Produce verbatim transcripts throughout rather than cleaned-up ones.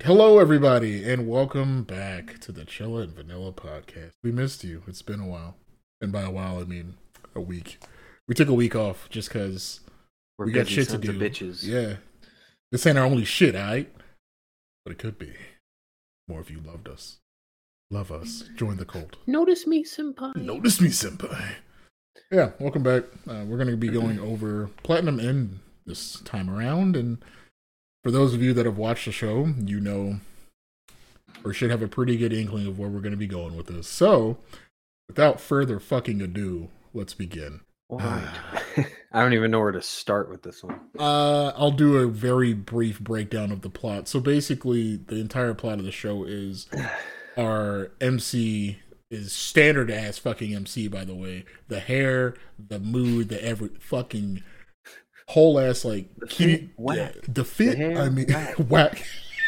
Hello, everybody, and welcome back to the Chilla and Vanilla podcast. We missed you. It's been a while. And by a while, I mean a week. We took a week off just because we got shit to do. Bitches. Yeah. This ain't our only shit, alright? But it could be. More if you loved us. Love us. Join the cult. Notice me, senpai. Notice me, senpai. Yeah, welcome back. Uh, we're going to be going over Platinum End this time around, and for those of you that have watched the show, you know, or should have a pretty good inkling of where we're going to be going with this. So, without further fucking ado, let's begin. All right. I don't even know where to start with this one. Uh, I'll do a very brief breakdown of the plot. So basically, the entire plot of the show is our M C is standard ass fucking M C, by the way. The hair, the mood, the every fucking whole ass, like, the keep, fit, whack. Yeah, the fit, the hair, I mean, whack. whack.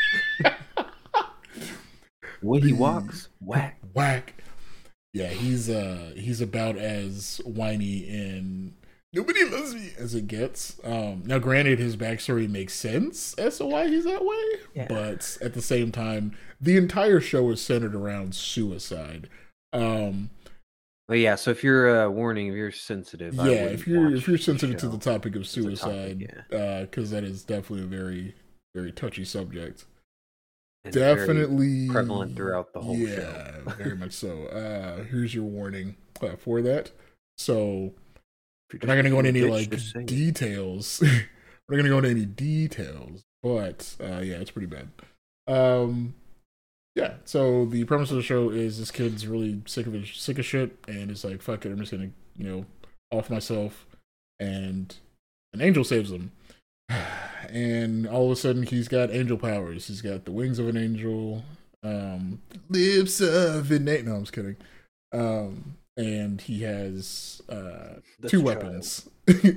When he walks, whack. Whack. Yeah, he's uh he's about as whiny and nobody loves me as it gets. Um now granted, his backstory makes sense as to why he's that way, Yeah. but at the same time, the entire show is centered around suicide. Um But yeah, so if you're uh, warning, if you're sensitive, I yeah, wouldn't if you're watch if you're sensitive the to the show. topic of It's a topic, suicide, yeah. uh because that is definitely a very, very touchy subject. And very Definitely prevalent throughout the whole yeah, show. very much so. Uh here's your warning uh, for that. So If we're not gonna go into any bitch, like just say it. details. We're not gonna go into any details, but uh yeah, it's pretty bad. Um yeah, so the premise of the show is this kid's really sick of his sick of shit and is like, fuck it, I'm just gonna, you know, off myself, and an angel saves him. And all of a sudden he's got angel powers. He's got the wings of an angel, um, lips of an angel. No, I'm just kidding. Um, and he has uh, This two child. weapons.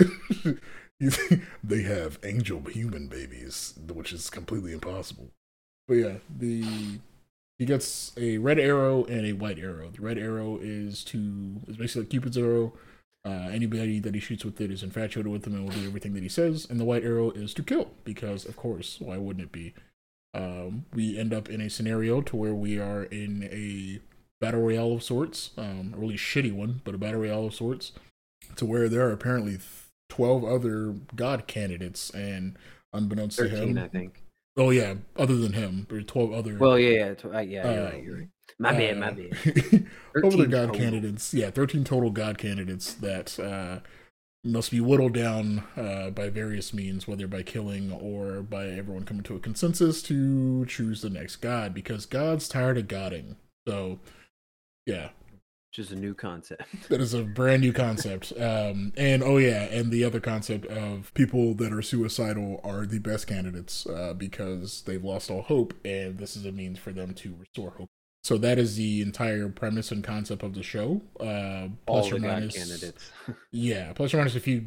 They have angel human babies, which is completely impossible. But yeah, the he gets a red arrow and a white arrow. The red arrow is to is basically like Cupid's arrow. Uh, anybody that he shoots with it is infatuated with him and will do everything that he says. And the white arrow is to kill, because of course, why wouldn't it be? Um, we end up in a scenario to where we are in a battle royale of sorts, um, a really shitty one, but a battle royale of sorts, to where there are apparently twelve other god candidates, and unbeknownst to thirteen, him, I think. oh yeah, other than him, there are twelve other. Well, yeah, yeah, tw- uh, yeah, you're uh, right, you're right. My bad, my uh, bad. over the thirteen god total. candidates, yeah, thirteen total god candidates that uh, must be whittled down uh, by various means, whether by killing or by everyone coming to a consensus to choose the next god, because God's tired of godding. So, yeah, Which is a new concept. that is a brand new concept. Um, and oh yeah, and the other concept of people that are suicidal are the best candidates uh, because they've lost all hope, and this is a means for them to restore hope. So that is the entire premise and concept of the show. Uh, plus All or the god minus, candidates. yeah, plus or minus a few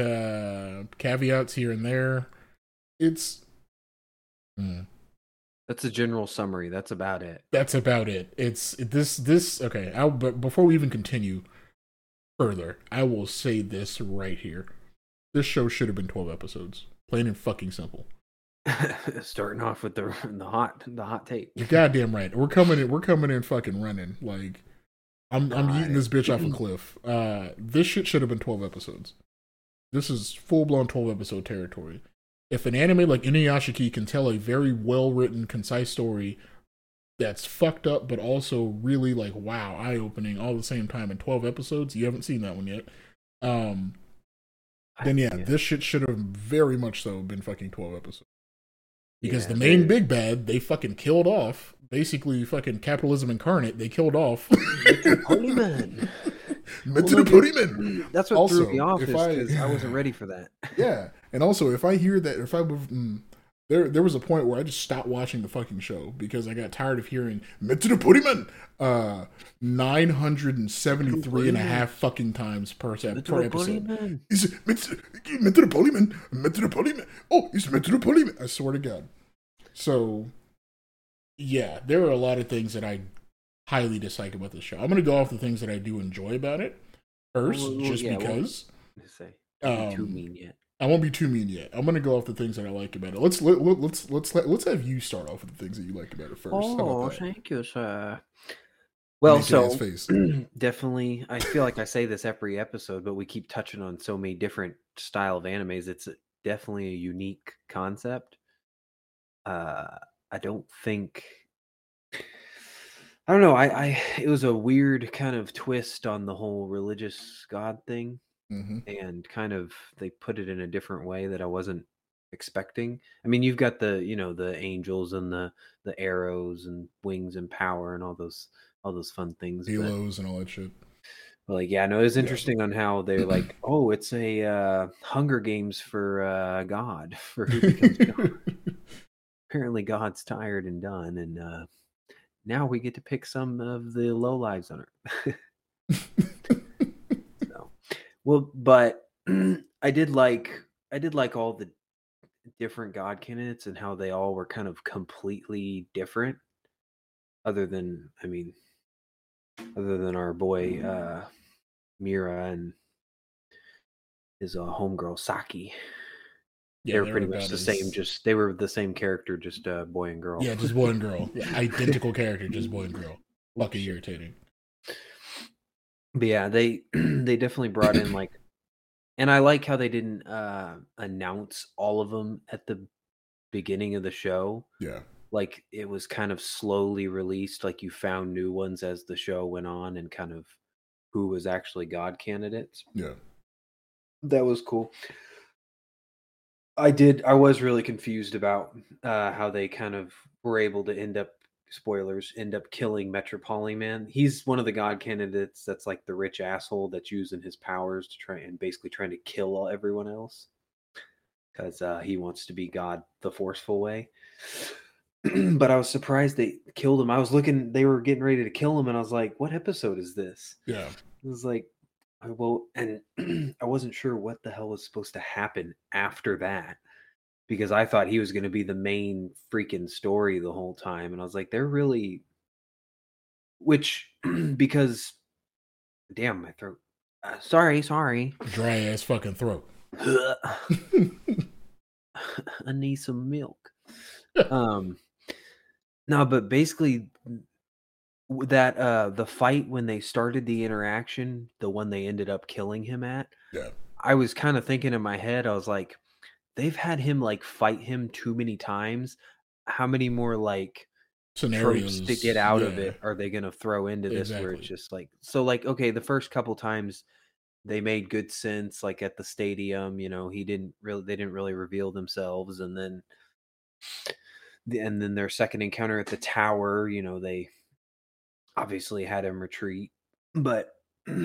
uh, caveats here and there. It's hmm, That's a general summary. That's about it. that's about it. It's this this okay. I'll, but before we even continue further, I will say this right here: this show should have been twelve episodes, plain and fucking simple. Starting off with the the hot the hot take. You're goddamn right. We're coming in. We're coming in fucking running. Like I'm I'm God. eating this bitch off a cliff. Uh, this shit should have been twelve episodes. This is full blown twelve episode territory. If an anime like Inuyashiki can tell a very well written, concise story that's fucked up, but also really like wow, eye opening all at the same time in twelve episodes, you haven't seen that one yet. Um, then yeah, Yeah. this shit should have very much so been fucking twelve episodes. Because Yeah, the main they- big bad, they fucking killed off. Basically, fucking capitalism incarnate. They killed off. Polyman. Mister Polyman. That's what Also, threw me off, if is I- because I, wasn't ready for that. Yeah, and also if I hear that, if I would, mm, there there was a point where I just stopped watching the fucking show because I got tired of hearing Mister Polyman uh nine hundred seventy-three and a half fucking times per, se- per episode. Polyman. Is Mister Mister Polyman? Mister Polyman? Oh, it's Mister Polyman! I swear to God. So, yeah, there are a lot of things that I highly dislike about this show. I'm going to go off the things that I do enjoy about it first, Well, well, just yeah, well, because. Let's say, don't be too Um, mean yet. I won't be too mean yet. I'm gonna go off the things that I like about it. Let's let, let, let's let's let, let's have you start off with the things that you like about it first. How Oh, about that? thank you, sir. Well, Naked ass so face. definitely, I feel like I say this every episode, but we keep touching on so many different style of animes. It's a- definitely a unique concept. Uh, I don't think I don't know. I, I it was a weird kind of twist on the whole religious God thing, Mm-hmm. and kind of they put it in a different way that I wasn't expecting. I mean, you've got the you know the angels and the the arrows and wings and power and all those all those fun things, but Halos and all that shit. but, like yeah, no, it was Yeah. interesting on how they're like, oh, it's a uh, Hunger Games for uh, God for who becomes God. Apparently, God's tired and done, and uh, now we get to pick some of the low lives on Earth. So, well, but I did like I did like all the different God candidates and how they all were kind of completely different. Other than, I mean, other than our boy uh, Mira and his uh, homegirl Saki, Yeah, they were they're pretty much about the same. as Just they were the same character, just uh, boy and girl. yeah, just boy and girl. Yeah, identical character, just boy and girl. Fucking Shit. irritating. But yeah, they they definitely brought in like, and I like how they didn't uh, announce all of them at the beginning of the show. Yeah. Like it was kind of slowly released, like you found new ones as the show went on and kind of who was actually God candidates. Yeah. That was cool. I did I was really confused about uh how they kind of were able to end up spoilers end up killing Metropolyman. He's one of the God candidates that's like the rich asshole that's using his powers to try and basically trying to kill all- everyone else because uh, he wants to be God the forceful way. But I was surprised they killed him. I was looking, they were getting ready to kill him, and I was like, "What episode is this?" Yeah. It was like, I- well, and I wasn't sure what the hell was supposed to happen after that because I thought he was going to be the main freaking story the whole time, and I was like, they're really, which because, damn, my throat. Uh, sorry, sorry. Dry ass fucking throat. I need some milk. Um, no, but basically w- that uh the fight when they started the interaction, the one they ended up killing him at, Yeah. I was kind of thinking in my head, I was like, they've had him like fight him too many times. How many more like tropes to get Scenarios. out of Yeah. it are they gonna throw into this where it's Exactly. just like so like okay, the first couple times they made good sense, like at the stadium, you know, he didn't really they didn't really reveal themselves, and then the- and then their second encounter at the tower, you know, they obviously had him retreat. But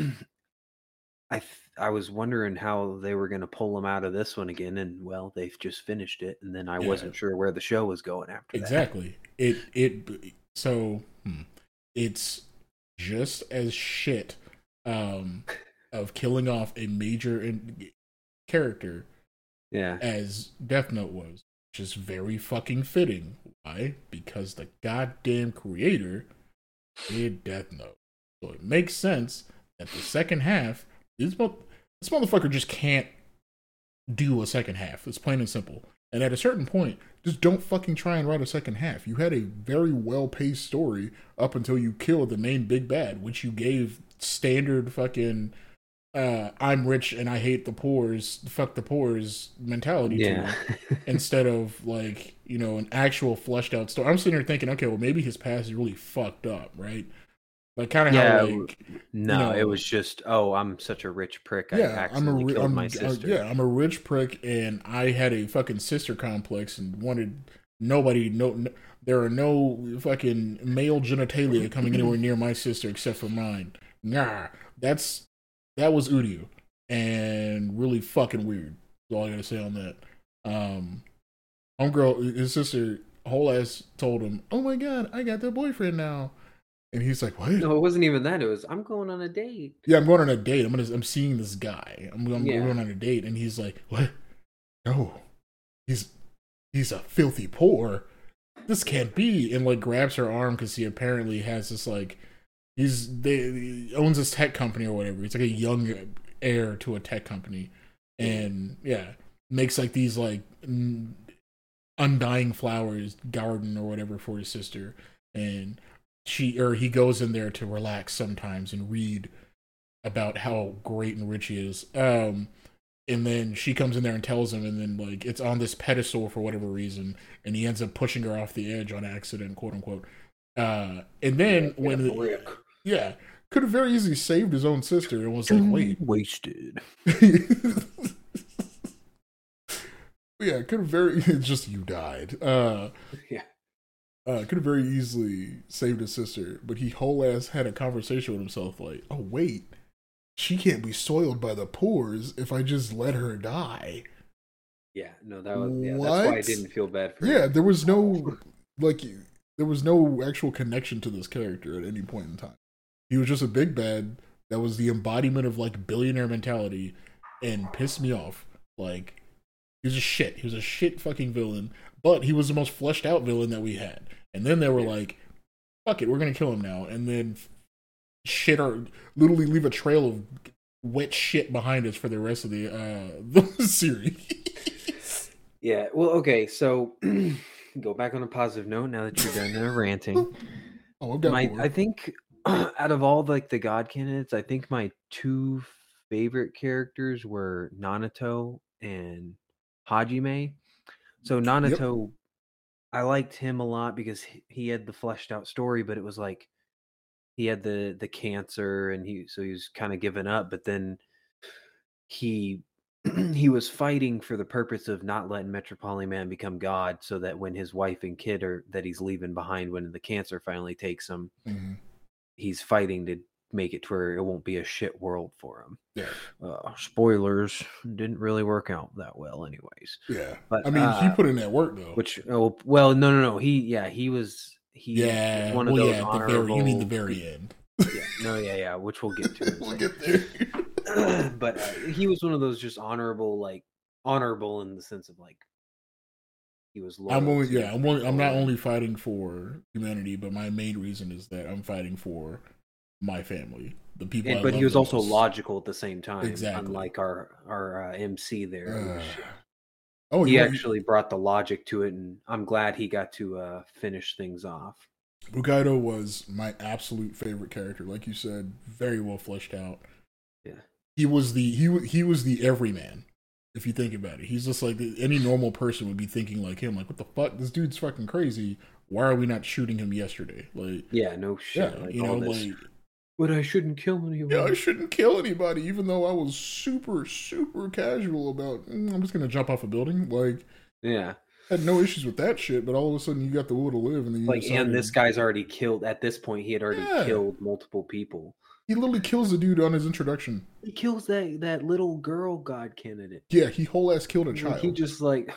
I th- I was wondering how they were going to pull him out of this one again, and well, they've just finished it, and then I Yeah. wasn't sure where the show was going after that. Exactly. It it so hmm, it's just as shit um of killing off a major in, character Yeah, as Death Note was, which is very fucking fitting. Why? Because the goddamn creator did Death Note, so it makes sense that the second half this mo- this motherfucker just can't do a second half. It's plain and simple. And at a certain point, just don't fucking try and write a second half. You had a very well paced story up until you killed the main big bad, which you gave standard fucking uh, I'm rich and I hate the poor's, fuck the poor's mentality yeah, to, instead of like, you know, an actual fleshed out story. I'm sitting here thinking, okay, well, maybe his past is really fucked up, right? Like, kind of how, yeah. w- like, you No, it was know, just oh, I'm such a rich prick. I yeah, I'm a, accidentally ri- killed my I'm, uh, sister. yeah, I'm a rich prick, and I had a fucking sister complex and wanted nobody, no, no there are no fucking male genitalia coming anywhere near my sister except for mine. Nah, that's that was Udio, and really fucking weird. That's all I gotta say on that. Um, homegirl, his sister, whole ass told him, "Oh my god, I got the boyfriend now," and he's like, "What?" No, it wasn't even that. It was I'm going on a date. Yeah, I'm going on a date. I'm gonna. I'm seeing this guy. I'm, I'm Yeah, going on a date, and he's like, "What? No, he's he's a filthy poor. This can't be." And like grabs her arm because he apparently has this like he's they he owns this tech company or whatever. He's like a young heir to a tech company, yeah. and yeah. makes like these like undying flowers garden or whatever for his sister, and she or he goes in there to relax sometimes and read about how great and rich he is. Um, and then she comes in there and tells him, and then like it's on this pedestal for whatever reason, and he ends up pushing her off the edge on accident, quote unquote. Uh, and then yeah, when the, yeah, could have very easily saved his own sister and was like, wait, wasted. Yeah, could have very just you died. Uh, yeah, uh, could have very easily saved his sister, but he whole ass had a conversation with himself, like, oh wait, she can't be soiled by the pores if I just let her die. Yeah, no, that was yeah, that's why I didn't feel bad for. Yeah, him. there was no like, there was no actual connection to this character at any point in time. He was just a big bad that was the embodiment of like billionaire mentality, and pissed me off. Like. He was a shit. He was a shit fucking villain, but he was the most fleshed out villain that we had. And then they were like, fuck it, we're going to kill him now. And then shit or literally leave a trail of wet shit behind us for the rest of the, uh, the series. Yeah, well, okay, so go back on a positive note now that you're done there ranting. Oh, I've got my, more. I think out of all like the god candidates, I think my two favorite characters were Nanato and Hajime. So Nanato, yep. I liked him a lot because he had the fleshed out story, but it was like he had the the cancer and he so he was kind of giving up, but then he he was fighting for the purpose of not letting Metropoliman become God, so that when his wife and kid are that he's leaving behind when the cancer finally takes him, mm-hmm. he's fighting to make it to where it won't be a shit world for him. Yeah. Uh, spoilers, didn't really work out that well anyways. Yeah. But I mean, uh, he put in that work though. Which, oh, well, no, no, no. He, yeah, he was, he yeah, was one of well, those yeah, honorable. The very, you mean the very end. Yeah, no, yeah, yeah, which we'll get to. we'll get there. But uh, he was one of those just honorable, like, honorable in the sense of like, he was loyal. I'm only, yeah, I'm only, I'm not only fighting for humanity, but my main reason is that I'm fighting for my family, the people. And, I but love he was the also most. logical at the same time, exactly. Unlike our our uh, M C there, uh, oh, he you actually brought the logic to it, and I'm glad he got to uh, finish things off. Bukaido was my absolute favorite character, like you said, very well fleshed out. Yeah, he was the he he was the everyman. If you think about it, he's just like any normal person would be thinking like him. Like, what the fuck? This dude's fucking crazy. Why are we not shooting him yesterday? Like, yeah, no shit. Yeah, like, you know, this. like. But I shouldn't kill anyone. Yeah, I shouldn't kill anybody, even though I was super, super casual about, mm, I'm just going to jump off a building. Like, yeah. Had no issues with that shit, but all of a sudden you got the will to live. And then you like, decided, and this guy's already killed, at this point, he had already yeah. killed multiple people. He literally kills the dude on his introduction. He kills that, that little girl god candidate. Yeah, he whole ass killed a child. Like, he just like,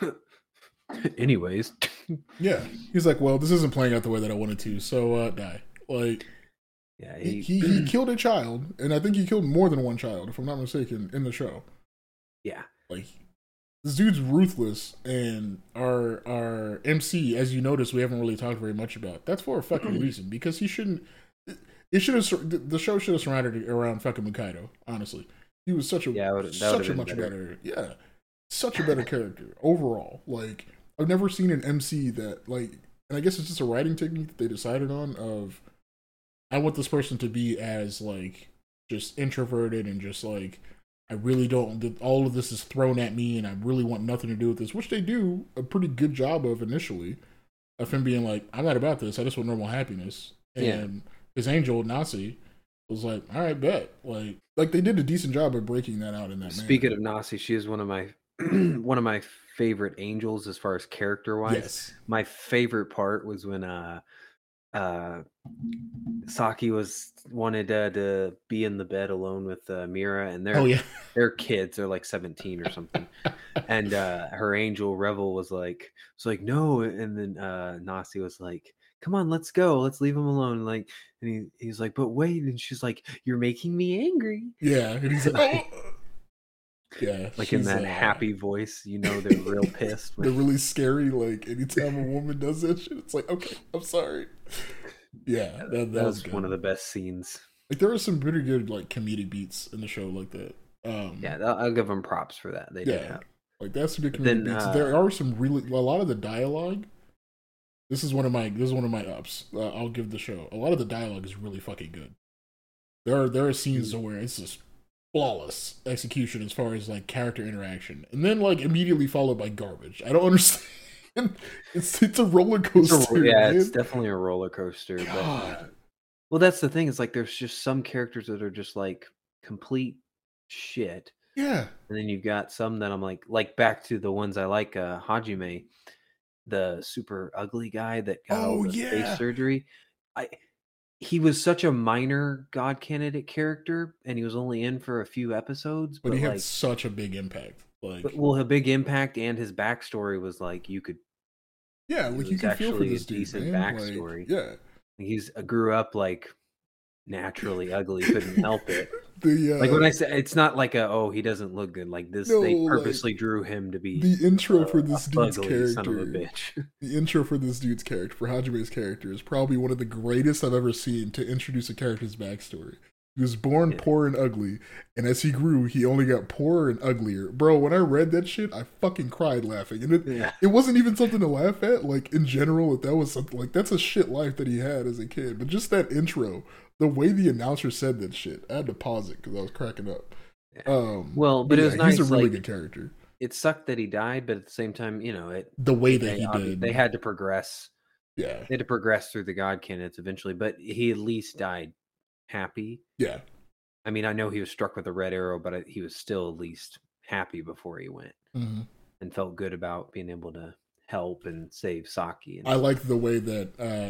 anyways. Yeah, he's like, well, this isn't playing out the way that I wanted to, so uh, die. Like, yeah, he, he, he killed a child, and I think he killed more than one child, if I'm not mistaken, in the show. Yeah. Like, this dude's ruthless, and our our M C, as you notice, we haven't really talked very much about. That's for a fucking reason, because he shouldn't. It should have. The show should have surrounded around fucking Mikado. Honestly, he was such a yeah, that such a much better. better. Yeah, such a better character overall. Like, I've never seen an M C that like, and I guess it's just a writing technique that they decided on. Of, I want this person to be as like just introverted and just like. I really don't. All of this is thrown at me, and I really want nothing to do with this, which they do a pretty good job of initially, of him being like, "I'm not about this. I just want normal happiness." And yeah. his angel Nasi was like, "All right, bet." Like, like they did a decent job of breaking that out in that. Speaking manner. of Nasi, she is one of my one of my favorite angels as far as character wise. Yes. My favorite part was when uh uh Saki was wanted uh, to be in the bed alone with uh, Mira, and they're oh, yeah. they're kids, they're like seventeen or something, and uh her angel Revel was like, it's like no, and then uh Nasi was like, come on, let's go, let's leave him alone, like, and he he's like, but wait, and she's like, you're making me angry. Yeah, and he's like, oh. Yeah, like in that uh, happy voice, you know, they're real pissed. They're really scary. Like anytime a woman does that shit, it's like, okay, I'm sorry. Yeah, that, that, that was was one of the best scenes. Like there are some pretty good like comedic beats in the show like that. Um, yeah, I'll give them props for that. They yeah, did have. Like that's the But then, beats. uh, There are some really a lot of the dialogue. This is one of my this is one of my ups. Uh, I'll give the show. A lot of the dialogue is really fucking good. There are there are scenes where it's just flawless execution as far as like character interaction, and then like immediately followed by garbage. I don't understand. It's it's a roller it's coaster. a, yeah, man. it's definitely a roller coaster. But uh, well, that's the thing. It's like there's just some characters that are just like complete shit. Yeah. And then you've got some that I'm like, like back to the ones I like, uh, Hajime, the super ugly guy that got Oh all the yeah. face surgery. I he was such a minor god candidate character, and he was only in for a few episodes. But, But, he like, had such a big impact. Like, but, well, a big impact, and his backstory was like you could. yeah, It like you was can feel for actually a this dude, decent man. backstory. Like, yeah. He's uh, grew up like naturally ugly, couldn't help it. The uh, Like when I say it's not like a oh he doesn't look good like this. No, They like, purposely drew him to be the intro uh, for this a dude's ugly son of a character. bitch. The intro for this dude's character, for Hajime's character, is probably one of the greatest I've ever seen to introduce a character's backstory. He was born Yeah. poor and ugly, and as he grew, he only got poorer and uglier. Bro, when I read that shit, I fucking cried laughing. And it, Yeah. it wasn't even something to laugh at. Like, in general, that was something, like, that's a shit life that he had as a kid. But just that intro, the way the announcer said that shit, I had to pause it because I was cracking up. Yeah. Um, Well, but it was yeah, nice. He's a really like, good character. It sucked that he died, but at the same time, you know, it The way that they, he obvi- did. they had to progress. Yeah. They had to progress through the god candidates eventually, but he at least died happy. Yeah. I mean, I know he was struck with a red arrow, but I- he was still at least happy before he went hmm and felt good about being able to help and save Saki. And I like the way that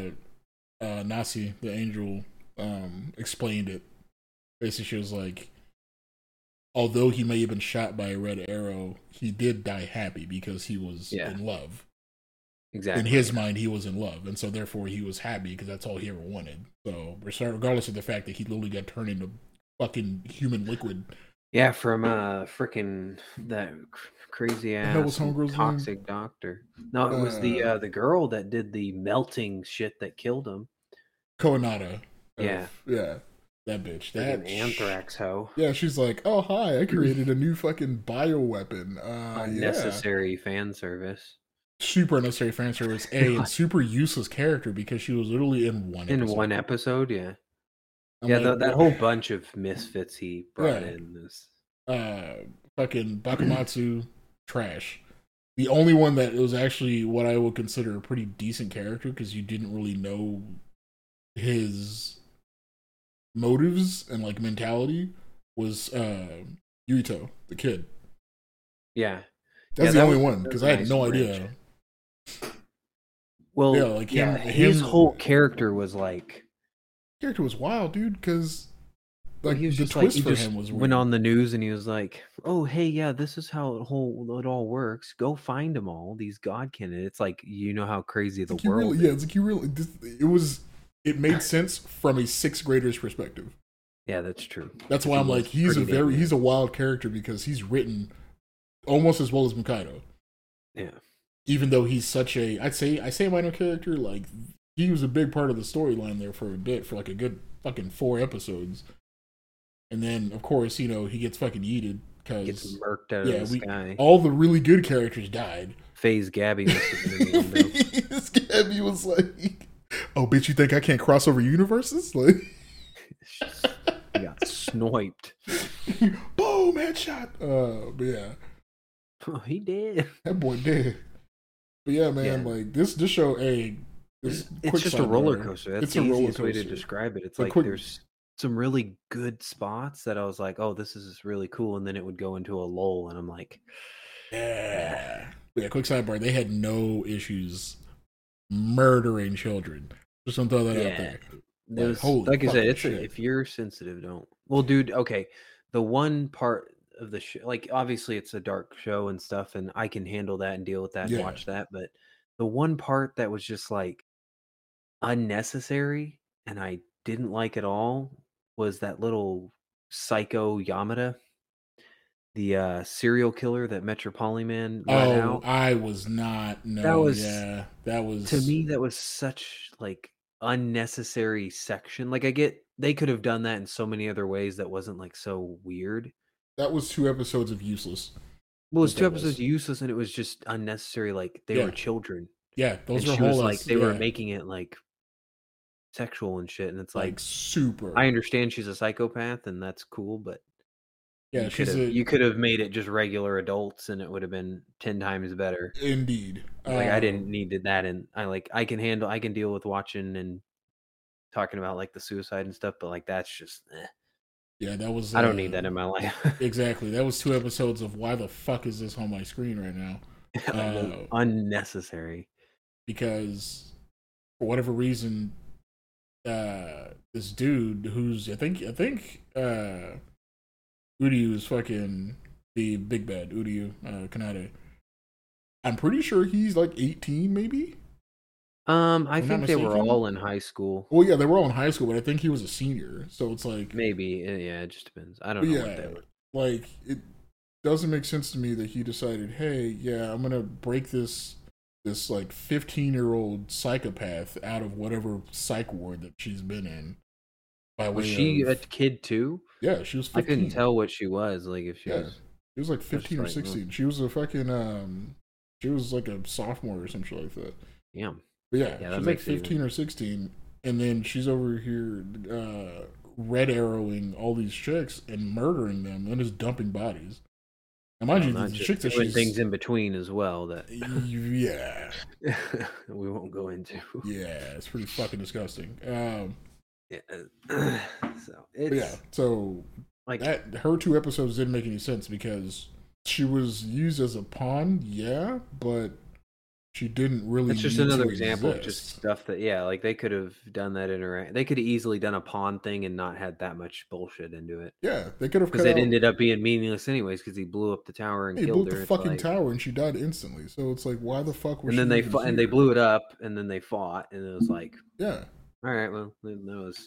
uh, uh, Nasi, the angel, um, explained it. Basically, she was like, although he may have been shot by a red arrow, he did die happy because he was Yeah. in love. exactly In his mind, he was in love, and so therefore he was happy because that's all he ever wanted. So, regardless of the fact that he literally got turned into fucking human liquid. Yeah, from uh freaking that cr- crazy hell ass was homegirl's name? toxic doctor. No, it was the Uh, uh the girl that did the melting shit that killed him. Koanada. of- Yeah. Yeah. That bitch. That Freaking anthrax hoe. Yeah, she's like, oh, hi, I created a new fucking bioweapon. Uh, yeah. Unnecessary fan service. Super unnecessary fan service. A, and super useless character because she was literally in one In episode. one episode, yeah. I'm yeah, like, tha- that what- whole bunch of misfits he brought Yeah. in is Uh, fucking Bakumatsu, trash. The only one that was actually what I would consider a pretty decent character because you didn't really know his motives and like mentality was uh Yuito, the kid. yeah. That's Yeah, the that only was- one that because was I a had nice no wrench. idea. Well, Yeah, yeah, like him- his him- whole character was like Character was wild, dude. Because Well, like he was the just like twist he for just him was weird. went on the news and he was like, "Oh, hey, yeah, this is how it whole it all works. Go find them all. These god candidates. Like, you know how crazy the Like, you world really, yeah, is. it's like you really. This, it was. It made sense from a sixth grader's perspective. Yeah, that's true. That's 'Cause why he I'm was like, he's a pretty damn very, he's good. a wild character because he's written almost as well as Mikado. Yeah, Even though he's such a, I'd say, I say minor character. Like he was a big part of the storyline there for a bit, for like a good fucking four episodes. And then, of course, you know, he gets fucking yeeted gets because murked out yeah, of the we sky. all the really good characters died. FaZe Gabby must have been in the window. Gabby was like, "Oh, bitch, you think I can't cross over universes?" Like, He got sniped. boom, headshot. Uh, but yeah, Oh, he did. that boy dead. But yeah, man, Yeah. like this, this show, a this It's quick just a sidebar, roller coaster. That's it's the a roller easiest way to coaster. describe it. It's The like quick- there's some really good spots that I was like, "Oh, this is really cool," and then it would go into a lull, and I'm like, Yeah, yeah. Quick sidebar: they had no issues murdering children. Just don't throw that out Yeah. there. There's, holy like I said, fucking it's a, shit. if you're sensitive, don't. Well, dude, okay. The one part of the show, like obviously it's a dark show and stuff, and I can handle that and deal with that and Yeah. watch that. But the one part that was just like unnecessary and I didn't like at all was that little psycho Yamada, the uh, serial killer that Metropoliman let Oh, out. I was not. No, That was- yeah, that was To me, that was such like unnecessary section. Like I get they could have done that in so many other ways that wasn't like so weird. That was two episodes of useless. Well, it was What two that episodes was. useless, and it was just unnecessary. Like they Yeah, were children, yeah, and those are she was whole like, ass. they were Yeah, making it like sexual and shit. And it's like like, I super. understand she's a psychopath, and that's cool, but Yeah, you could she's have a you could have made it just regular adults, and it would have been ten times better. indeed. Like I didn't Um, need that, and I like I can handle I can deal with watching and talking about like the suicide and stuff, but like that's just eh. yeah, that was I don't need uh that in my life. exactly. That was two episodes of why the fuck is this on my screen right now? Like, Uh, unnecessary. because for whatever reason, uh, this dude who's I think I think uh, Uryu is fucking the big bad Uryu uh, Kanade. I'm pretty sure he's like eighteen, maybe. Um, I If I'm not think they were mistaken. all in high school. Well, yeah, they were all in high school, but I think he was a senior. So it's like, Maybe, eh, yeah, it just depends. I don't but know what yeah, they were. like it doesn't make sense to me that he decided, hey, yeah, I'm gonna break this this like fifteen year old psychopath out of whatever psych ward that she's been in by Was way she a of kid too? yeah, she was I couldn't fifteen. tell what she was. Like if she Yeah, was, she was like I was fifteen just or like, oh, sixteen. She was a fucking um, she was like a sophomore or some shit like that. yeah, But yeah, yeah, that she's like makes it even. fifteen or sixteen, and then she's over here uh, red arrowing all these chicks and murdering them and just dumping bodies. And mind Well, you, not the just chicks that doing she's things in between as well that yeah, we won't go into. yeah, it's pretty fucking disgusting. Um, Yeah. So but yeah, it's so like that her two episodes didn't make any sense because she was used as a pawn, yeah, but she didn't really it's just need another to example of just exist. stuff that yeah, like they could have done that interact. They could have easily done a pawn thing and not had that much bullshit into it Yeah, they could have because cut it out. ended up being meaningless anyways because he blew up the tower and He blew killed up the her. It's fucking like, tower and she died instantly. So it's like, why the fuck was and she then they even fought and they here? blew it up and then they fought and it was like, Yeah, all right, well, then that was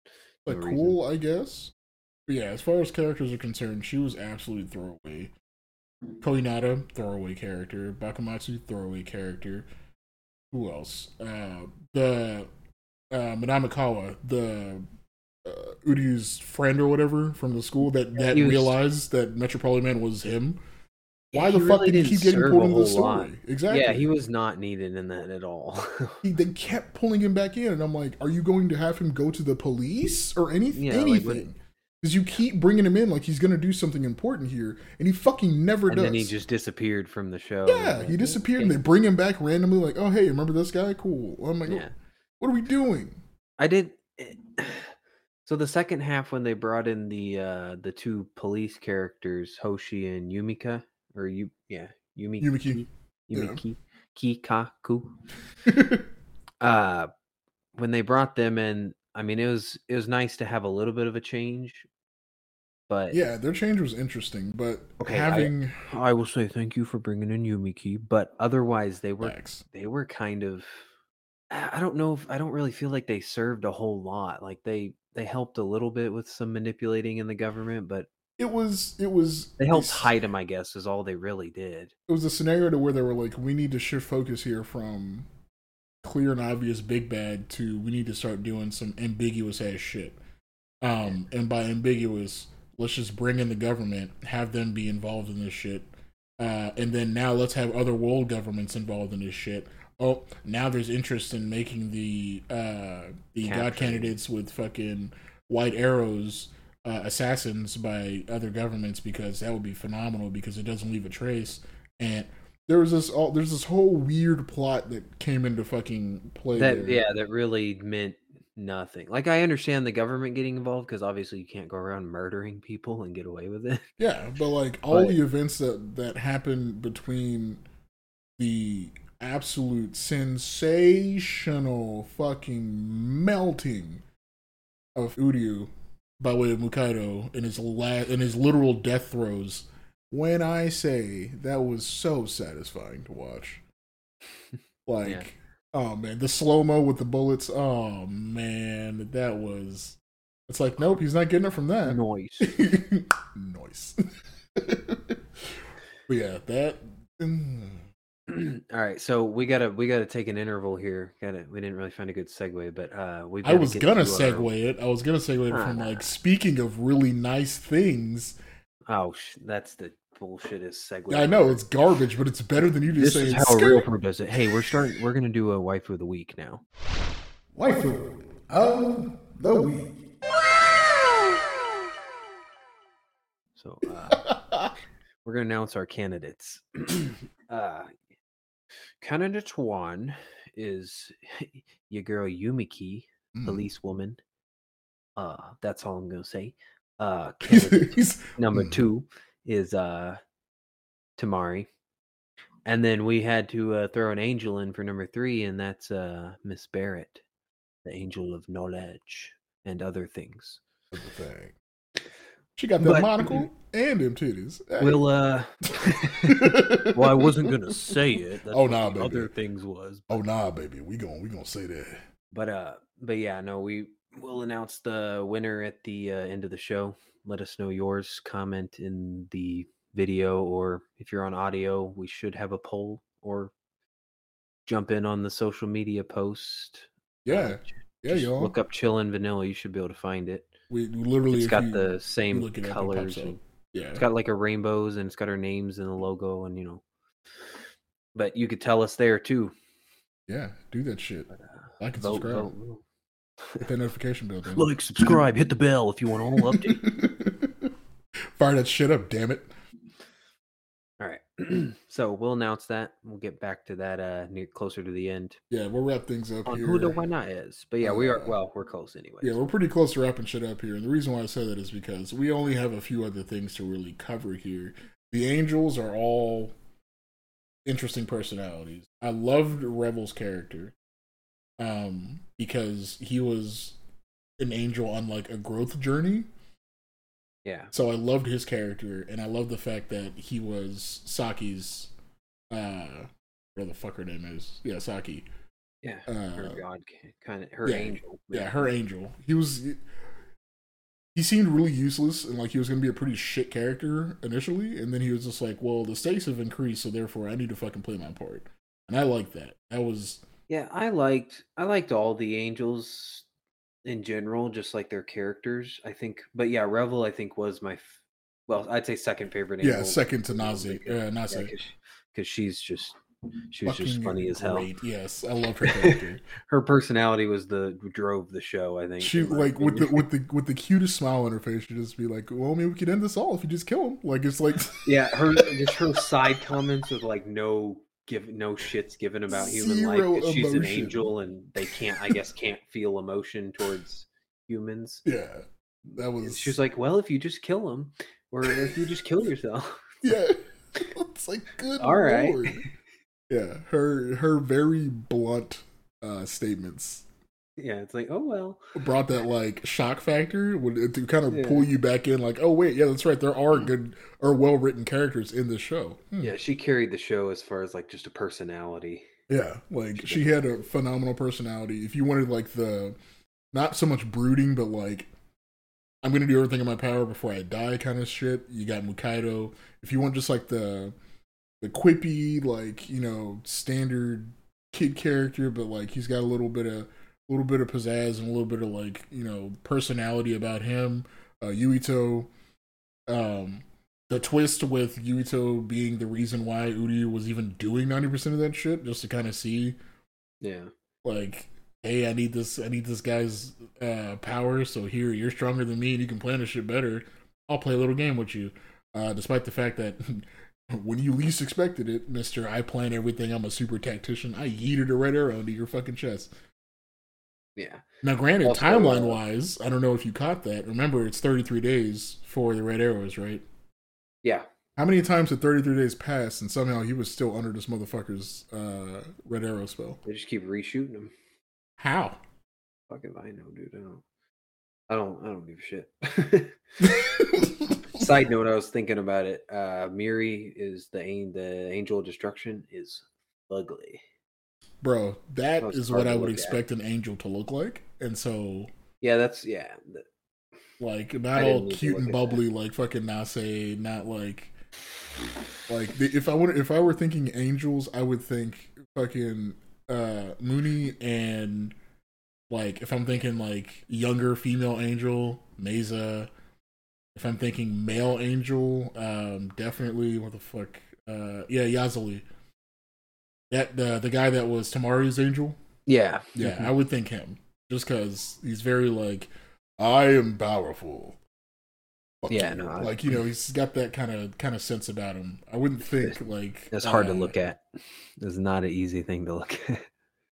no like reason. cool, I guess. But yeah, as far as characters are concerned, she was absolutely throwaway. Koinata, throwaway character. Bakumatsu, throwaway character. Who else? Uh, the uh, Minamikawa, the uh, Uryu's friend or whatever from the school that that He was realized that Metropolitan Man was him. Why he the fuck really did he didn't keep getting serve pulled a into the whole lot. story? Exactly. Yeah, he was not needed in that at all. He, they kept pulling him back in, and I'm like, are you going to have him go to the police or any, Yeah, like anything? when, Because you keep bringing him in like he's going to do something important here, and he fucking never and does. then he just disappeared from the show. yeah, Like, he disappeared, okay. and they bring him back randomly, like, oh hey, remember this guy? Cool. I'm like, Yeah, what are we doing? I did. So the second half when they brought in the uh the two police characters, Hoshi and Yumika, or you, yeah, Yumiki, Yumiki. Yumiki, Kikaku. Yeah. Uh, when they brought them in, I mean, it was it was nice to have a little bit of a change, but yeah, their change was interesting, but okay, having I I will say thank you for bringing in Yumiki, but otherwise they were facts. they were kind of I I don't know if I don't really feel like they served a whole lot. Like they they helped a little bit with some manipulating in the government, but It was it was they a helped s- hide him, I guess, is all they really did. it was a scenario to where they were like, we need to shift focus here from clear and obvious big bad to we need to start doing some ambiguous ass shit. Um, and by ambiguous, let's just bring in the government, have them be involved in this shit, uh, and then now let's have other world governments involved in this shit. Oh, now there's interest in making the uh, the god Capturing. candidates with fucking white arrows uh, assassins by other governments because that would be phenomenal because it doesn't leave a trace. And there was this all there's this whole weird plot that came into fucking play That there. yeah, that really meant nothing. Like I understand the government getting involved because obviously you can't go around murdering people and get away with it. Yeah, but like all But the events that that happened between the absolute sensational fucking melting of Uryu by way of Mukaido in his la- in his literal death throes. When I say that was so satisfying to watch, like, yeah, oh man, the slow mo with the bullets. Oh man, that was. It's like, nope, he's not getting it from that. noise. Nice. But yeah, that. mm, All right, so we gotta we gotta take an interval here. Gotta we didn't really find a good segue, but uh, we've I got to was get gonna to segue our. it. I was gonna segue it Ah, from nah. like speaking of really nice things. Oh, sh- that's the bullshit is segue. Yeah, I know it's garbage, but it's better than you just This saying. is how a real pro does it. Hey, we're starting. We're gonna do a waifu of the week now. Waifu of the week. So uh, we're gonna announce our candidates. uh, candidate one is your girl Yumiki, Mm. police woman. Uh, that's all I'm gonna say. Uh, candidate number two is uh, Tamari. And then we had to uh, throw an angel in for number three, and that's uh, Miss Barrett, the angel of knowledge and other things. Thing. She got that but, monocle and them titties. Hey. We'll, uh... well, I wasn't going to say it. That's oh, nah, baby. Other things was. But... Oh, nah, baby. We gon' we gonna say that. But, uh, but yeah, no, we will announce the winner at the uh, end of the show. Let us know yours. Comment in the video, or if you're on audio, we should have a poll, or jump in on the social media post. Yeah, uh, yeah, y'all. Look up Chillin' Vanilla. You should be able to find it. We literally, it's got you, the same colors. It yeah, it's got like a rainbows, and it's got our names and the logo, and you know. But you could tell us there too. Yeah, do that shit. But, uh, like and vote, subscribe. Vote, vote. Hit that notification bell. Dude. Like, subscribe, hit the bell if you want all update. Fire that shit up, damn it. All right. So we'll announce that. We'll get back to that uh near closer to the end. Yeah, we'll wrap things up on here. Who the Why Not is. But yeah, uh, we are well, we're close anyway. Yeah, we're pretty close to wrapping shit up here. And the reason why I say that is because we only have a few other things to really cover here. The Angels are all interesting personalities. I loved Revel's character. Um, because he was an angel on like a growth journey. Yeah. So I loved his character, and I love the fact that he was Saki's, uh, whatever the fuck her name is. Yeah, Saki. Yeah. Uh, her god, kind of her yeah, angel. Yeah, her angel. He was. He seemed really useless, and like he was gonna be a pretty shit character initially, and then he was just like, "Well, the stakes have increased, so therefore I need to fucking play my part," and I liked that. That was. Yeah, I liked. I liked all the angels. In general, just like their characters, I think. But yeah, Revel, I think, was my, f- well, I'd say second favorite. Yeah, second to Nazi. Yeah, Nazi. Because yeah, she's just, she was Fucking just funny as hell. Great. Yes, I love her character. Her personality was the drove the show. I think she like with the with the with the cutest smile on her face. She just be like, "Well, maybe we could end this all if you just kill him." Like it's like, yeah, her just her side comments with like no. Give no shits given about human Zero life. She's emotion. An angel, and they can't, I guess, can't feel emotion towards humans. Yeah, that was. And she's like, well, if you just kill them, or if you just kill yourself. Yeah, it's like good. All right. Lord. Yeah, her her very blunt uh, statements. Yeah, it's like, oh well. Brought that like shock factor would to kind of yeah. pull you back in. Like, oh wait, yeah, that's right. There are good or well written characters in this show. Hmm. Yeah, she carried the show as far as like just a personality. Yeah, like she, she had a phenomenal personality. If you wanted like the not so much brooding, but like I'm gonna do everything in my power before I die kind of shit, you got Mukaido. If you want just like the the quippy, like, you know, standard kid character, but like he's got a little bit of a little bit of pizzazz and a little bit of like, you know, personality about him. Uh, Yuito, um, the twist with Yuito being the reason why Uryu was even doing ninety percent of that shit, just to kind of see, yeah, like, hey, I need this, I need this guy's uh, power. So here, you're stronger than me, and you can plan this shit better. I'll play a little game with you, uh, despite the fact that. When you least expected it, Mister I plan everything, I'm a super tactician, I yeeted a red arrow into your fucking chest. Yeah. Now, granted, also, timeline-wise, I don't know if you caught that. Remember, it's thirty-three days for the red arrows, right? Yeah. How many times did thirty-three days pass and somehow he was still under this motherfucker's uh, red arrow spell? They just keep reshooting him. How? Fucking I know, dude. I don't. I don't. I don't give a shit. Side note, I was thinking about it. Uh, Miri is the the angel of destruction is ugly. Bro, that, that is what I would expect at. an angel to look like, and so yeah, that's yeah. Like not all cute and bubbly like fucking Nase, not like like the, if I would if I were thinking angels, I would think fucking uh Mooney, and like if I'm thinking like younger female angel, Mesa. If I'm thinking male angel, um, definitely what the fuck? Uh, yeah, Yazali. That the the guy that was Tamari's angel. Yeah. Yeah, I would think him just because he's very like, I am powerful. Fuck Yeah, you. no, I- like you know, he's got that kind of kind of sense about him. I wouldn't think like It's hard uh, to look at. It's not an easy thing to look at.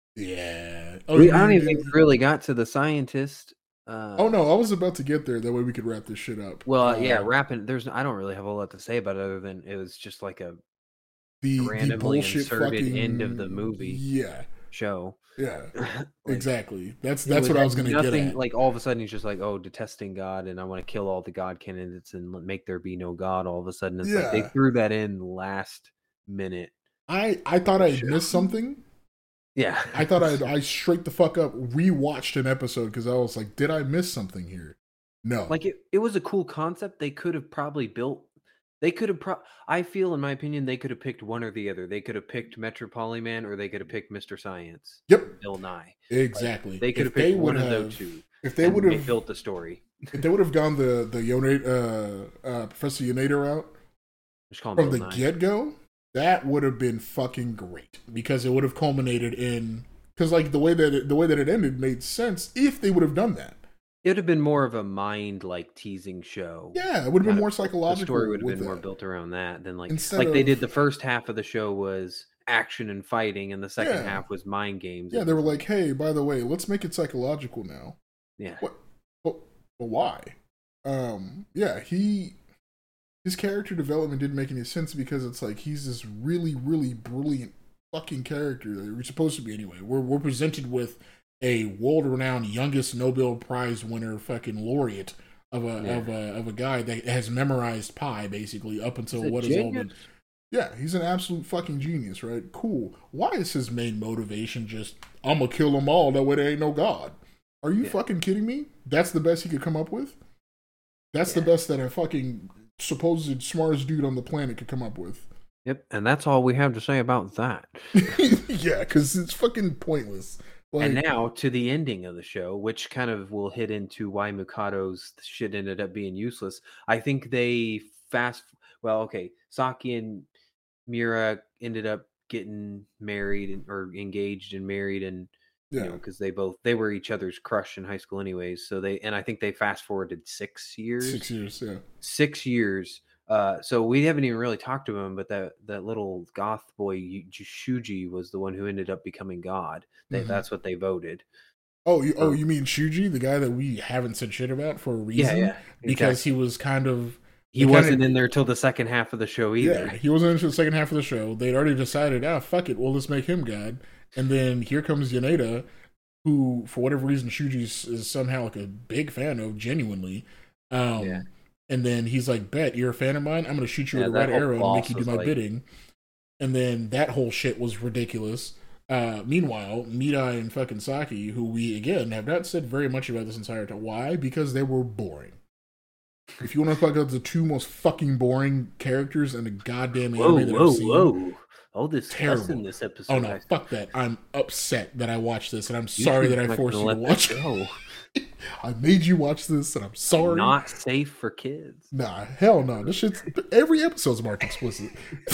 Yeah. Oh, We, you I don't mean even you think we did- really got to the scientist. Uh, Oh no, I was about to get there. That way we could wrap this shit up. Well, Uh, yeah, rapping. There's. I don't really have a lot to say about it other than it was just like a the the randomly bullshit inserted fucking end of the movie Yeah, show. yeah, Like, exactly. That's it that's what I was had gonna get nothing. at. Like all of a sudden, he's just like, "Oh, detesting God, and I want to kill all the God candidates and l- make there be no God." All of a sudden, it's like they Yeah. threw that in last minute. I I thought I had Sure. missed something. Yeah, I thought I I straight the fuck up rewatched an episode because I was like, did I miss something here? No. like it. It was a cool concept. They could have probably built. They could have. Pro- I feel, in my opinion, they could have picked one or the other. They could have picked Metropolyman, or they could have picked Mister Science. Yep. Bill Nye. Exactly. They could have If they picked one would of have- those two. If they and would have built the story. if they would have gone the the Yonate, uh, uh, Professor Yonator route Just call him from Bill the Nye. get go, that would have been fucking great because it would have culminated in because like the way that it, the way that it ended made sense if they would have done that. It would have been more of a mind like teasing show. Yeah, it would have been Kind of- more The psychological. story would have with been more that. built around that than like Instead like they of- did. The first half of the show was action and fighting, and the second Yeah. half was mind games. Yeah, they were like, "Hey, by the way, let's make it psychological now." yeah, What? But, but why? Um, yeah, he his character development didn't make any sense because it's like he's this really, really brilliant fucking character that we're supposed to be anyway. We're we're presented with a world-renowned youngest Nobel Prize winner, fucking laureate of a Yeah. of a of a guy that has memorized pi basically up until He's a what is all genius. been. Yeah, he's an absolute fucking genius, right? Cool. Why is his main motivation just I'm gonna kill them all? That way there ain't no God. Are you Yeah. fucking kidding me? That's the best he could come up with. That's Yeah. the best that a fucking supposed smartest dude on the planet could come up with. Yep, and that's all we have to say about that. Yeah, because it's fucking pointless. Like, And now to the ending of the show, which kind of will hit into why Mikado's shit ended up being useless. I think they fast. Well, okay, Saki and Mira ended up getting married and, or engaged and married, and yeah, you know, because they both they were each other's crush in high school, anyways. So they and I think they fast forwarded six years. six years. Yeah, Six years. Uh, so we haven't even really talked to him, but that that little goth boy Yu- Shuji was the one who ended up becoming God. They, Mhm. That's what they voted. Oh, you, oh, So- you mean Shuji, the guy that we haven't said shit about for a Yeah, reason? yeah. Because exactly. he was kind of he they kinda- wasn't in there till the second half of the show either. yeah, he wasn't into the second half of the show. They'd already decided, ah, fuck it, well, let's make him God. And then here comes Yaneda, who, for whatever reason, Shuji is, is somehow like a big fan of, genuinely. Um, Yeah. And then he's like, bet, you're a fan of mine? I'm going to shoot you Yeah, with a that red whole arrow and boss make you do was my like- bidding. And then that whole shit was ridiculous. Uh, meanwhile, Midai and fucking Saki, who we, again, have not said very much about this entire time. Why? Because they were boring. If you want to talk about the two most fucking boring characters in the goddamn anime Whoa, that whoa, I've seen. whoa! All this Terrible. cuss in this episode. Oh no, I- fuck that. I'm upset that I watched this, and I'm YouTube's sorry that I not forced gonna you to let watch that it. go. I made you watch this, and I'm sorry. Not safe for kids. Nah, hell no. This shit's every episode's marked explicit.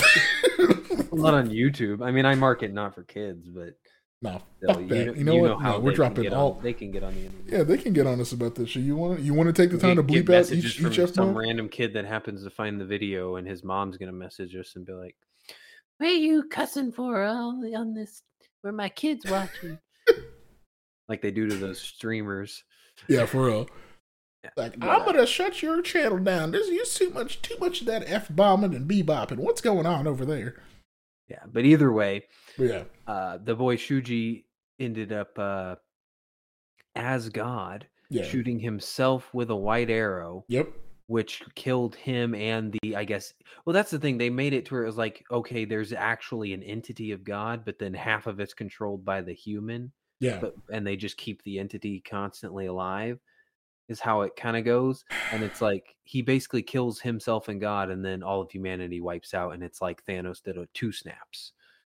Not on YouTube. I mean, I mark it not for kids, but Nah, still, fuck you, that. know, You know you what? know how No, we're they dropping can get all. On, they can get on the internet. Yeah, they can get on us about this shit. You want you want to take the We time to get bleep out messages each from each F some bomb? random kid that happens to find the video, and his mom's gonna message us and be like, "What are you cussing for on on this? Where my kids watching?" Like they do to those streamers. Yeah, for real. Yeah. Like, But, I'm uh, gonna shut your channel down. There's you too much too much of that F bombing and bebopping. What's going on over there? Yeah, but either way, But yeah. uh, the boy Shuji ended up uh, as God, Yeah. shooting himself with a white arrow, Yep. which killed him and the, I guess, well, that's the thing. They made it to where it was like, okay, there's actually an entity of God, but then half of it's controlled by the human, Yeah. but and they just keep the entity constantly alive, is how it kind of goes. And it's like he basically kills himself and God, and then all of humanity wipes out, and it's like Thanos did a two snaps.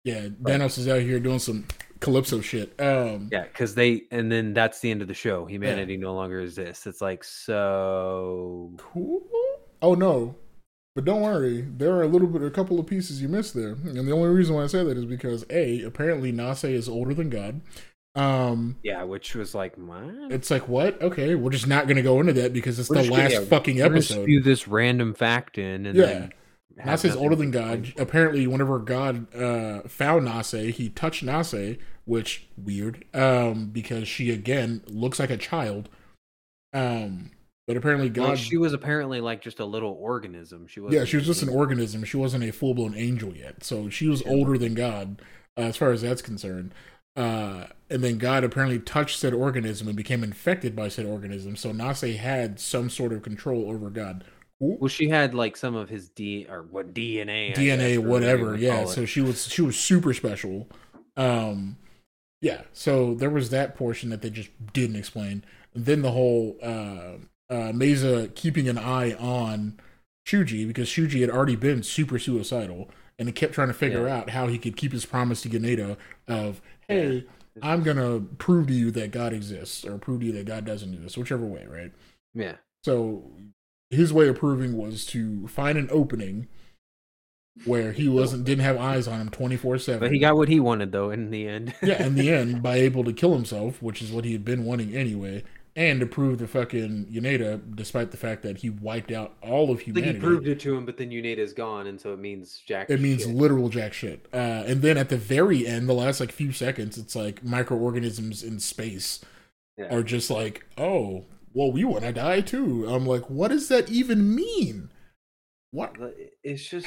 Yeah, Thanos is out here doing some Calypso shit. Um, yeah, because they, and then that's the end of the show. Humanity yeah. no longer exists. It's like, so cool. Oh no, but don't worry, there are a little bit, a couple of pieces you missed there, and the only reason why I say that is because a apparently Nase is older than God. Um, yeah, which was like, what? It's like, what? Okay, we're just not going to go into that because it's we're the last gonna, yeah, fucking episode. Spew this random fact in, and yeah. then Nase is older than God. Apparently, whenever God uh, found Nase, he touched Nase, which weird, um, because she again looks like a child. Um, but apparently, God. Well, she was apparently like just a little organism. She was. Yeah, she was just an organism. She wasn't a full blown angel yet, so she was older than God, uh, as far as that's concerned. Uh, and then God apparently touched said organism and became infected by said organism. So Nase had some sort of control over God. Ooh. Well, she had like some of his D or what D N A, D N A, guess, whatever. Yeah. So she was she was super special. Um, yeah. So there was that portion that they just didn't explain. And then the whole uh, uh, Mesa keeping an eye on Shuji because Shuji had already been super suicidal, and he kept trying to figure yeah. out how he could keep his promise to Ganeda of, hey, I'm gonna prove to you that God exists, or prove to you that God doesn't exist, whichever way, right? Yeah. So his way of proving was to find an opening where he wasn't didn't have eyes on him twenty-four seven. But he got what he wanted though in the end. yeah, in the end, by able to kill himself, which is what he had been wanting anyway, and to prove to fucking Yoneda, despite the fact that he wiped out all of humanity. Like he proved it to him, but then Yoneda's gone, and so it means jack It means shit. literal jack shit. Uh, and then at the very end, the last like few seconds, it's like microorganisms in space yeah. are just like, oh, well, we want to die too. I'm like, what does that even mean? What? It's just,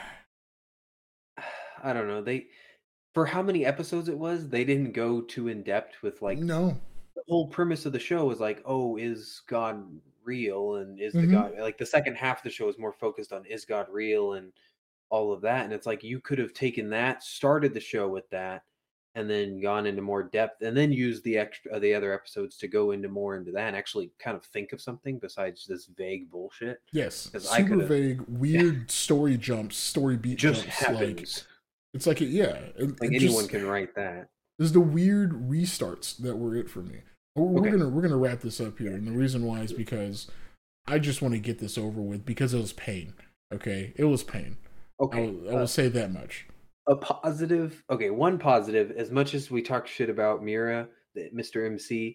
I don't know. They, for how many episodes it was, they didn't go too in depth with like, no. The whole premise of the show was like, oh, is God real? And is mm-hmm. the God, like the second half of the show is more focused on, is God real? And all of that. And it's like, you could have taken that, started the show with that, and then gone into more depth, and then used the extra, uh, the other episodes to go into more into that and actually kind of think of something besides this vague bullshit. Yes. Super vague, weird story jumps, story beat just jumps. Happens. Like, it's like, yeah. It, like it anyone just, can write that. There's the weird restarts that were it for me. We're okay. gonna we're gonna wrap this up here, and the reason why is because I just want to get this over with because it was pain. Okay, it was pain. Okay, I will, I will uh, say that much. A positive, okay, one positive. As much as we talk shit about Mira, Mister M C,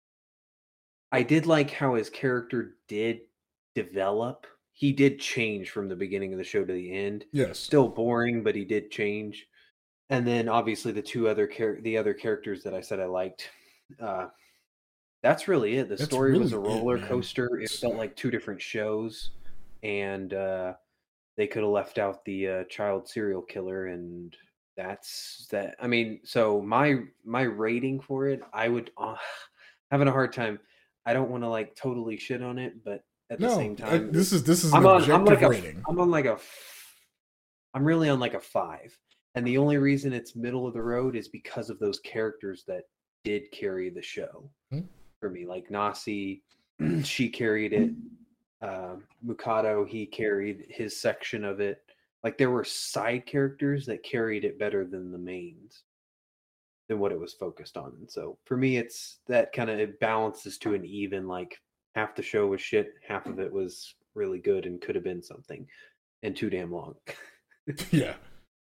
I did like how his character did develop. He did change from the beginning of the show to the end. Yes, still boring, but he did change. And then obviously the two other char- the other characters that I said I liked. Uh, That's really it. The That's story really was a roller it, coaster. It felt like two different shows, and uh, they could have left out the uh, child serial killer, and that's that. I mean, so my my rating for it, I would uh, having a hard time. I don't want to like totally shit on it, but at the no, same time, I, this is this is I'm an on. objective I'm like rating. A, I'm on like a. I'm really on like a five, and the only reason it's middle of the road is because of those characters that did carry the show. Hmm? For me, like Nasi, she carried it. Uh, Mikado, he carried his section of it. Like there were side characters that carried it better than the mains, than what it was focused on. And so for me, it's that kind of it balances to an even. Like half the show was shit, half of it was really good and could have been something, and too damn long. yeah.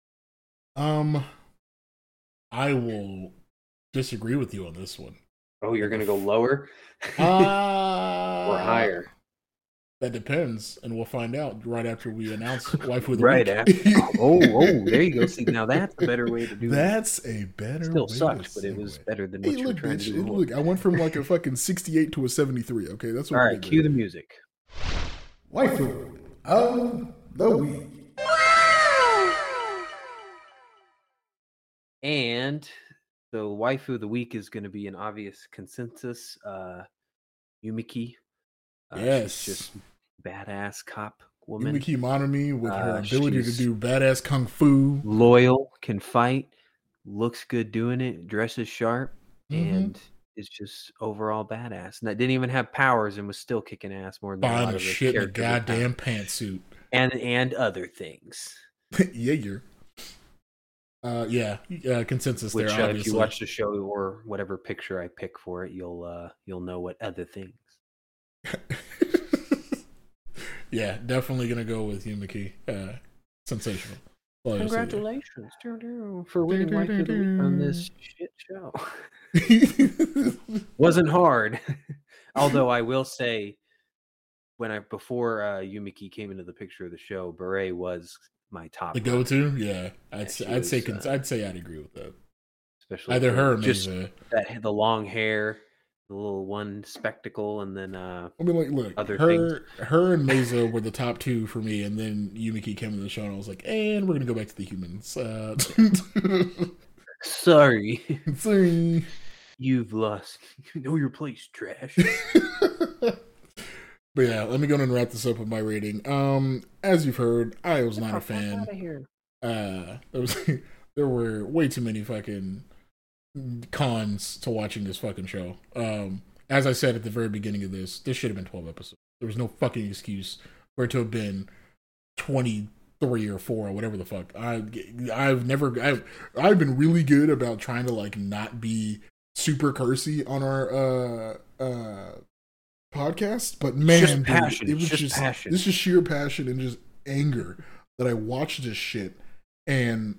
Um, I will disagree with you on this one. Oh, you're gonna go lower uh, or higher? That depends, and we'll find out right after we announce Waifu of the right Week. After. oh, oh, there you go. See, now that's a better way to do that's it. That's a better. Still way sucked, to but it was it. better than what hey, you look, were trying bitch, to do. Look, I went from like a fucking sixty-eight to a seventy-three. Okay, that's what. All right, cue the music. Waifu of the Week. And the waifu of the week is going to be an obvious consensus. Uh, Yumiki. Uh, yes. She's just badass cop woman. Yumiki Monami with her uh, ability to do badass kung fu. Loyal, can fight, looks good doing it, dresses sharp, mm-hmm. and is just overall badass. And that didn't even have powers and was still kicking ass more than Buying a lot a of shit in a goddamn pantsuit. And, and other things. yeah, you're. Uh, yeah, uh, consensus Which, there. uh, Obviously, if you watch the show or whatever picture I pick for it, you'll uh, you'll know what other things. Yeah, definitely gonna go with Yumiki. Uh, sensational. Well, Congratulations for winning Wife of the Week on this shit show. Wasn't hard, although I will say, when I before uh, Yumiki came into the picture of the show, Beret was my top. The go-to, yeah, I'd Yeah, I'd was, say uh, I'd say I'd agree with that. Especially either her or just Mesa. that the long hair, the little one spectacle, and then uh, I mean, like, look, other her, things. her and Mesa were the top two for me, and then Yumiki came into the show, and I was like, and we're gonna go back to the humans. Uh, Sorry, sorry, you've lost. You know your place, trash. But yeah, let me go and wrap this up with my rating. Um, as you've heard, I was not a fan. Out of here. Uh, there was there were way too many fucking cons to watching this fucking show. Um, as I said at the very beginning of this, this should have been twelve episodes. There was no fucking excuse for it to have been twenty-three or four or whatever the fuck. I I've never I've I've been really good about trying to like not be super cursy on our uh uh podcast, but man, just dude, passion. it was just, just passion. This is sheer passion and just anger that I watched this shit and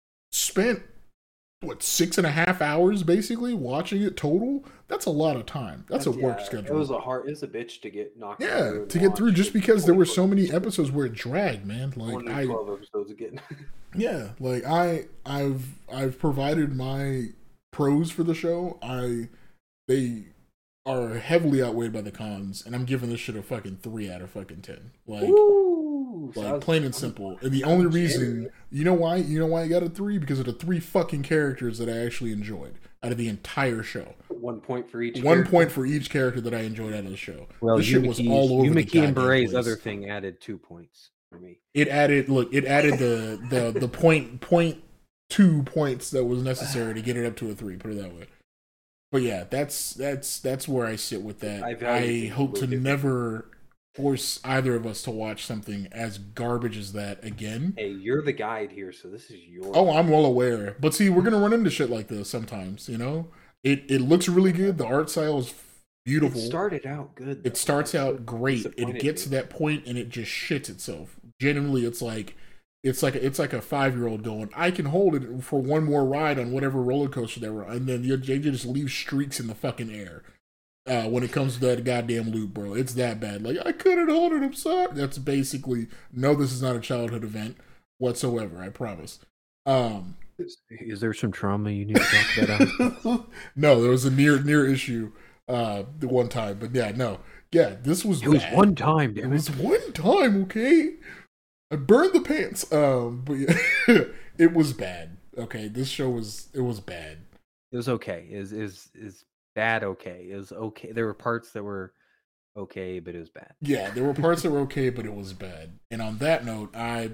spent what six and a half hours basically watching it total. That's a lot of time. That's, That's a work yeah, schedule. It was a hard. It was a bitch to get knocked. Yeah, to get through just because there were so many episodes where it dragged, man. Like I, twelve episodes again. Yeah, like I, I've, I've provided my pros for the show. I, they are heavily outweighed by the cons, and I'm giving this shit a fucking three out of fucking ten. Like, Ooh, like plain and simple. And the only reason, you know why, you know why I got a three? Because of the three fucking characters that I actually enjoyed out of the entire show. One point for each. One character. point for each character that I enjoyed out of the show. Well, this shit was all over Yumiki the and Beret's place. other thing added two points for me. It added, look, it added the the the point point two points that was necessary to get it up to a three. Put it that way. But yeah, that's that's that's where I sit with that. I, I hope to never force either of us to watch something as garbage as that again. Hey, you're the guide here, so this is your. Oh, I'm well aware. But see, we're gonna run into shit like this sometimes. You know, it it looks really good. The art style is beautiful. It started out good. Though. It starts out great. It gets to that point and it just shits itself. Genuinely, it's like. It's like a, it's like a five year old going, I can hold it for one more ride on whatever roller coaster they were on, and then you, they just leave streaks in the fucking air. Uh, when it comes to that goddamn loop, bro, it's that bad. Like I couldn't hold it. I'm sorry. That's basically no. This is not a childhood event whatsoever. I promise. Um, is, is there some trauma you need to talk about? No, there was a near near issue uh, the one time, but yeah, no, yeah, this was. It was bad. one time. Damn it was one time. Okay. I burned the pants. Um, but yeah, it was bad. Okay, this show was it was bad. It was okay. Is is is bad? Okay, it was okay. There were parts that were okay, but it was bad. Yeah, there were parts that were okay, but it was bad. And on that note, I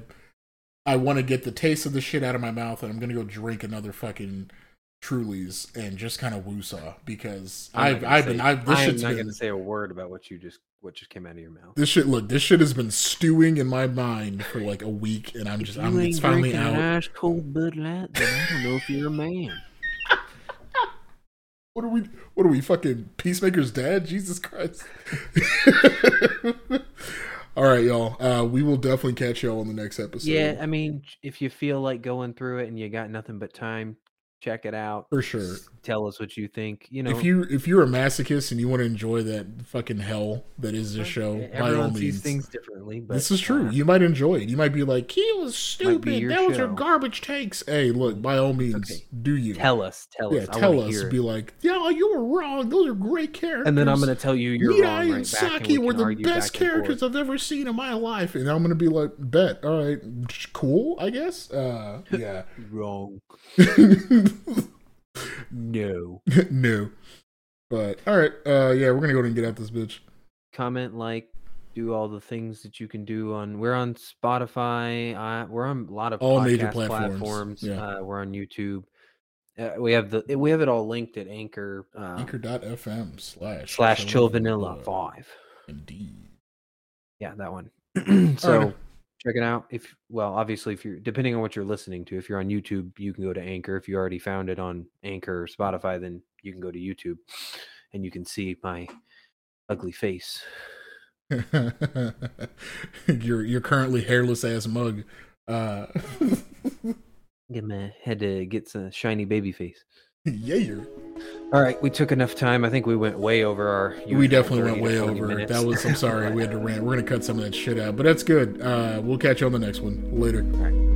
I want to get the taste of the shit out of my mouth, and I'm gonna go drink another fucking Trulies and just kind of woosah because I've I've say, been I've this I'm shit's not been, gonna say a word about what you just what just came out of your mouth. This shit, look, this shit has been stewing in my mind for like a week, and I'm if just, you I'm ain't it's finally out. Ice cold Bud Light, then I don't know if you're a man. What are we? What are we? Fucking Peacemaker's dad? Jesus Christ! All right, y'all. Uh, we will definitely catch y'all on the next episode. Yeah, I mean, if you feel like going through it and you got nothing but time, check it out for sure. Tell us what you think. You know, if you if you're a masochist and you want to enjoy that fucking hell that is this show, everyone by all sees means, things differently. But, this is true. Uh, you might enjoy it. You might be like, he was stupid. That was your garbage takes. Hey, look, by all means, okay. do you tell us? Tell yeah, us. Tell us. Be like, yeah, you were wrong. Those are great characters. And then I'm going to tell you you're Mita wrong. Right and Saki were the best characters I've ever seen in my life, and I'm going to be like, bet. All right, cool. I guess. Uh, yeah. Wrong. No. No. But all right, uh yeah, we're gonna go ahead and get out this bitch. Comment, like, do all the things that you can do on we're on Spotify, uh, we're on a lot of all podcast major platforms. platforms. Yeah. Uh, we're on YouTube. Uh, we have the we have it all linked at Anchor. Um, Anchor.fm slash slash Chill Vanilla five. Indeed. Yeah, that one. So right. check it out. If well, obviously, if you're depending on what you're listening to, if you're on YouTube, you can go to Anchor. If you already found it on Anchor or Spotify, then you can go to YouTube, and you can see my ugly face. You're you're currently hairless ass mug. Uh, Get my had to get some shiny baby face. yeah, you're. All right, we took enough time. I think we went way over our. We definitely went way over. Minutes. That was. I'm sorry, we had to rant. We're gonna cut some of that shit out, but that's good. Uh, we'll catch you on the next one later. All right.